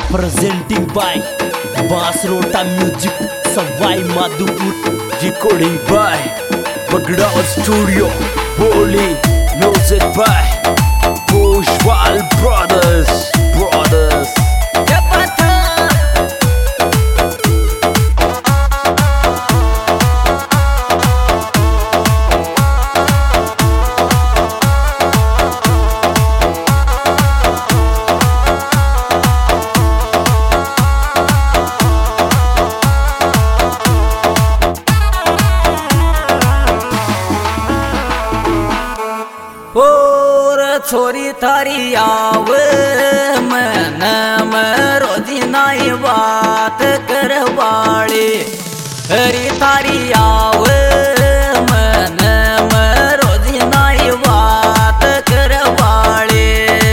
Presenting by Basrota Music, Savai Madhupur. Recording by Bagda Studio, Boli. Music by Bushwal Brothers. और छोरी थारी आव मन में रोजी नाई बात करवाड़ी हरी थारी आव मन में रोजी नाई बात करवाड़ी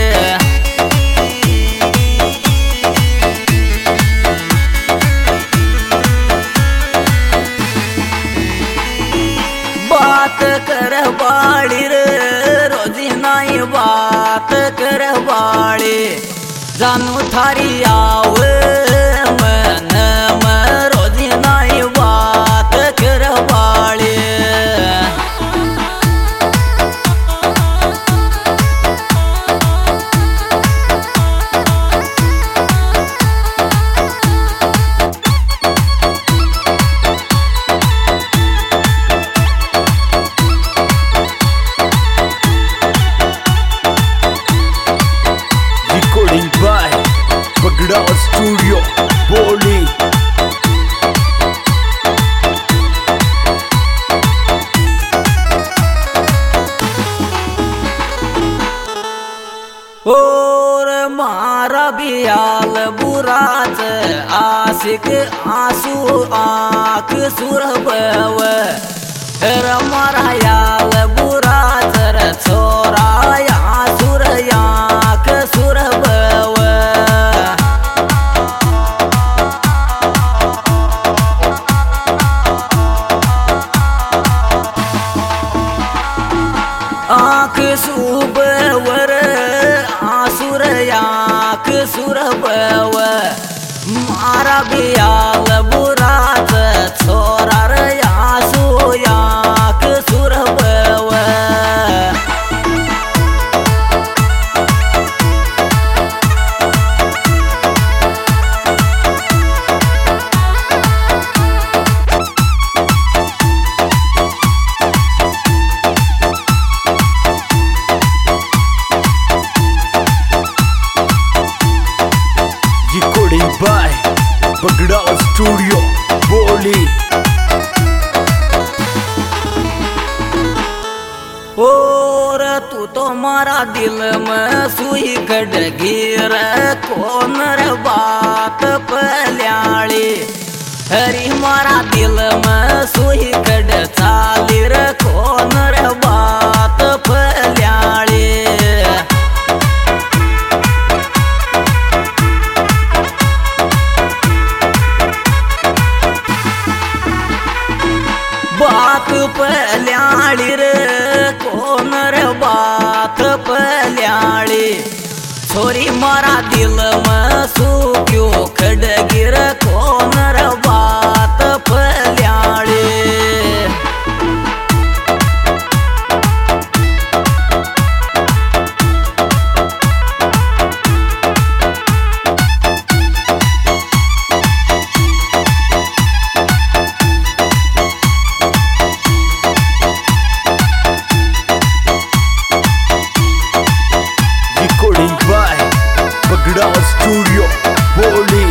बात करवाड़ी रे बात करवाड़ी जानू थारी आव मन में रोजी नाई बात करवाड़ी Bagda Studio, Boli. और मारा बियाल बुरात आशिक आंसू आँख सुरबव मारा याल बुरात छोरा आंसुर आँख सुरबव आँख सुबवर आंसुर आँख सुरबव मारा बियाल बुरात छोरा आंसू आँख सुरबव By Bagda Studio, Boli. और तू तो मारा दिल में सुई गडगीर कौन रे बात पल्याड़ी हरी मारा दिल में सुई गड चाली रे कौन रे बात पल्याड़ी बात पल्याड़ी रे कौन रे बात पल्याड़ी छोरी मारा दिल में सू क्यों खड़गिर कौन रे बात पल्याड़ी Bagda Studio, Boli.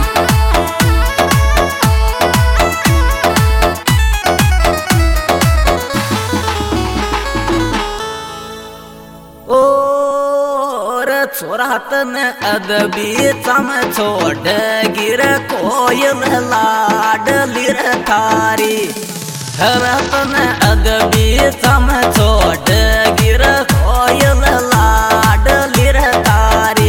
और छोरातन अदबी चम छोड़ गिर कोयल लाड लिर थारी रतन अदबी चम छोड़ गिर कोयल लाड लिर थारी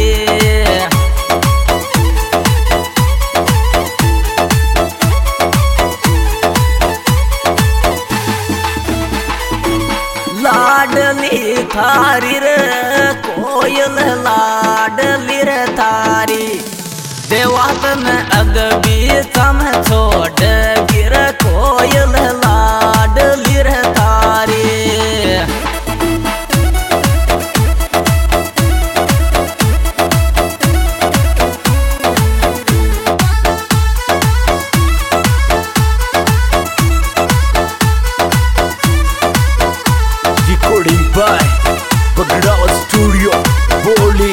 लाडली थारी रे कोयल लाडली रे थारी देव शुरुआत में अदबी चम छोड़ गिर कोयल लाडली रे थारी। Recording by Pagda Studio, Boli.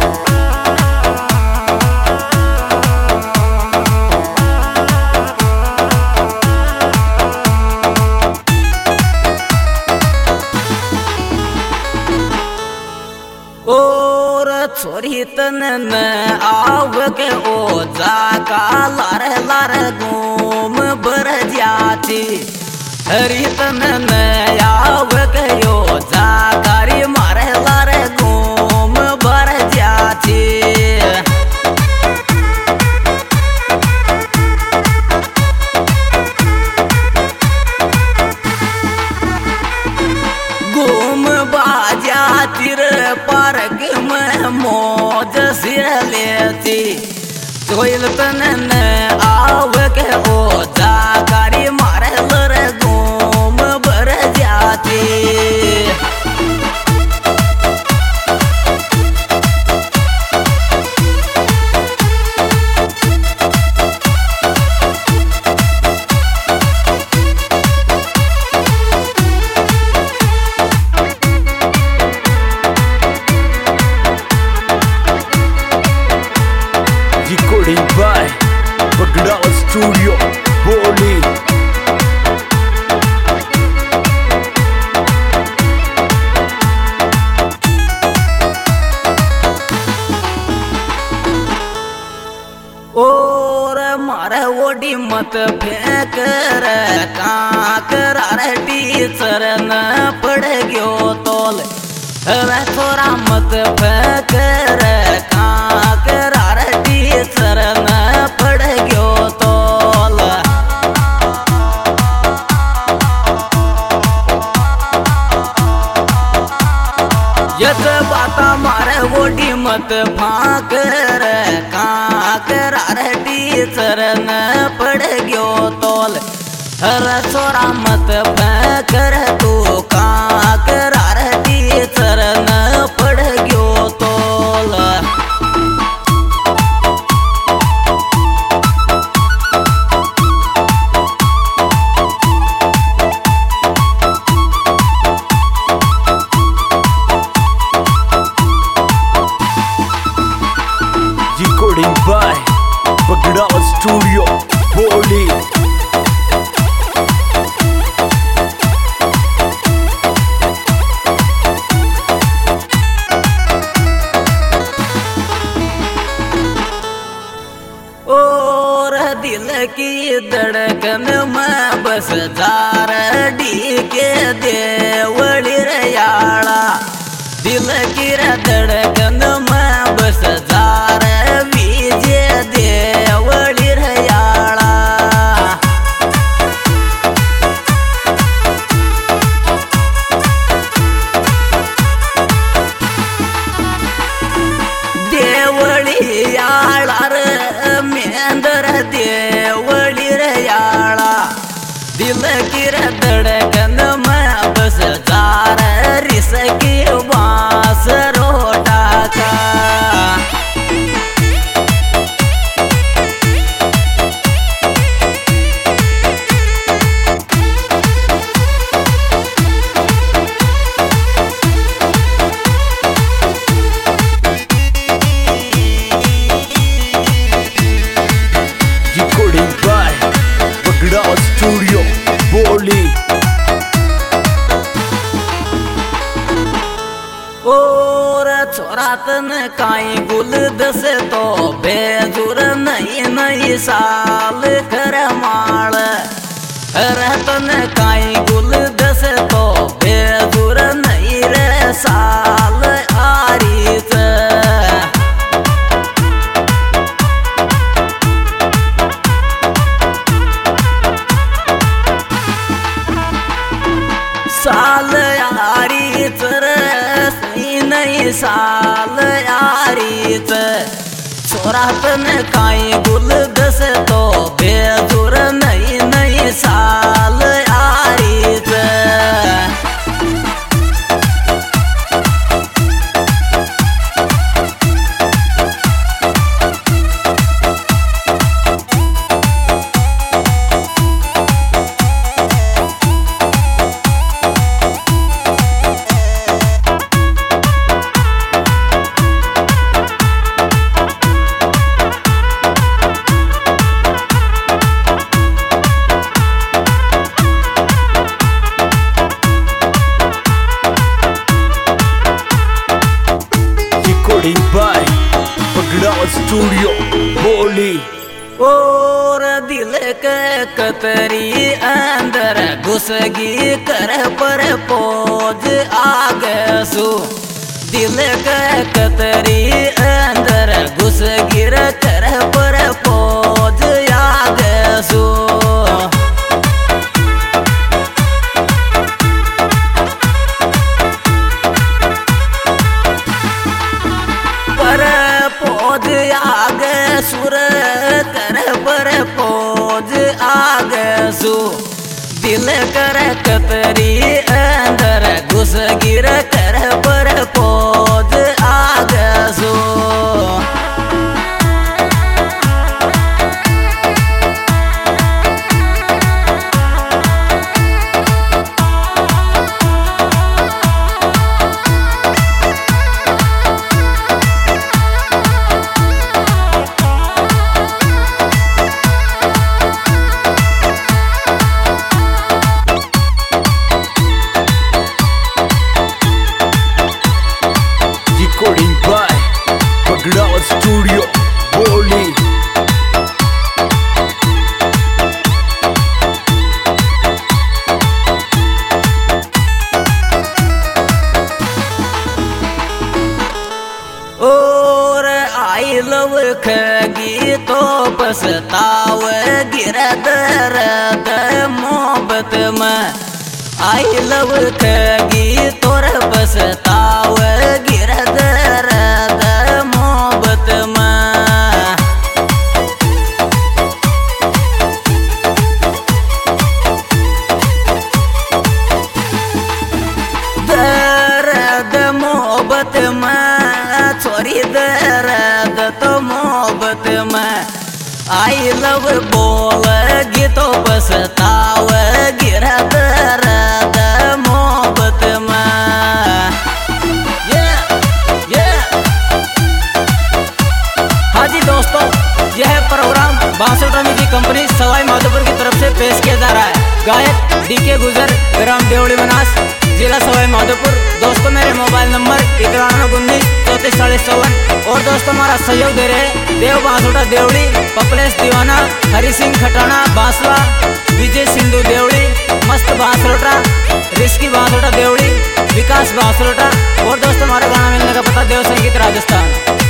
और छोरी तन न आव के ओ जाका लार लार घूम बर जाती। हरी तन न आव के यो जाकारी मारे लार घूम बर जाती। घूम बाजा तिर पार्क में मौज सिर लेती। कोयल तन न आव के ओ जाकारी मारे लर घूम बर जाती। Recording by Pagda Studio, Boli. और मारे ओडी मत फेंक रे काकरा रे टीचर न पड़ गयो तोल। रे थोड़ा मत फेंक रे काकरा रे टीचर न पड़ गयो तोल। यत बाता मारे ओडी मत फांक रे काकरा रे टीचर न पड़ गयो तोल। रे छोरा मत फेंक रे तू काकरा रे टीचर न पड़ गयो तोल। Recording by Pagda Studio, Boli. और दिल की धड़कन में बस जार डी के देवली रयाड़ा। दिल की धड़कन में बस जार विजय देवली रयाड़ा। देवली याळा रे मेंदर देवली रयाड़ा। दिल की धड़कन में बस जार रिस की बांस रोटा का। Recording by Pagda Studio, Boli. और छोरातन काई गुल दस तो बेजुर नई नई साल कर माल। रतन काई गुल दस तो बेजुर नई रे साल आरीत। साल यारीच रे सही नहीं साल यारीच। छोरा चोरात न काई गुल दस तो बेजुर नई नई साल आरीच Recording by Bagda Studio Boli. और दिल के कतरी अंदर घुसगी कर पर पोज आगे सु दिल के कतरी अंदर घुसगिर कर पर पोज आगे सु पोज आगे सुर कर पर पोज आगे सु दिल कर कतरी अंदर घुस गिर कर पर पोज आगे सु Recording by Bagda Studio Boli. और आई लव खगी तो पछताव गिर दर्द मोहब्बत में आई लव खगी तोर पछताव गिर दर्द मोहब्बत में दर्द मोहब्बत में छोरी दर्द तो मोहब्बत में आई लव बोल गीतो पछताव गिर दर्द मोहब्बत में हाँ जी दोस्तों, यह प्रोग्राम बासुटा म्यूजिक कंपनी सवाई माधोपुर की तरफ से पेश किया जा रहा है। गायक डीके गुजर, ग्राम देवड़ी बनास, जिला सवाई माधोपुर। दोस्तों मेरे मोबाइल नंबर 9119 और दोस्तों हमारा सहयोग दे रहे देव बांसुटा देवड़ी, पपलेश दीवाना, हरि सिंह खटाना बांसवा, विजय सिंधु देवड़ी, मस्त बांसुटा, रिस्की बांसुटा देवड़ी, विकास बांसुटा। और दोस्तों हमारा गाना मिलने का पता देव संगीत राजस्थान।